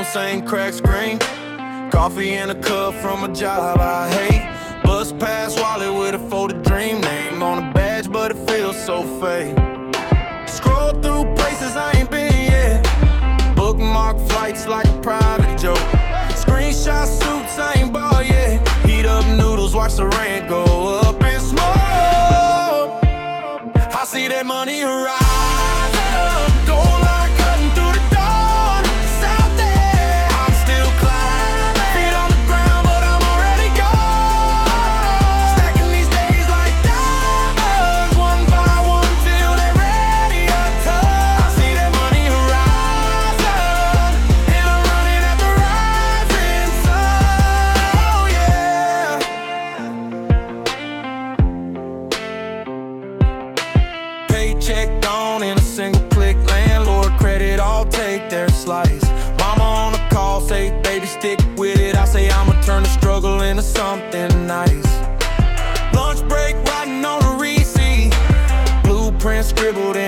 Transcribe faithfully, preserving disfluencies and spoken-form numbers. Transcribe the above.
phone saying crack screen. Coffee in a cup from a job I hate. Bus pass wallet with a folded dream name on a badge, but it feels so fake. Scroll through places I ain't been yet. Bookmark flights like a private joke. Screenshot suits I ain't bought yet. Heat up noodles, watch the rent go up in smoke. I see that money rise up, gold line cutting through the dawn. It's out there, I'm still climbing. Feet on the ground, but I'm already gone. Stacking these days like diamonds, one by one till they're ready to touch. I see that money rise up, and I'm running at the rising sun. Oh yeah. Paycheck gone in a single click. Landlord credit, I'll take their slice. Mama on the call, say baby stick with it. I say I'ma turn the struggle into something nice. Lunch break, riding on a receipt. Blueprint scribbled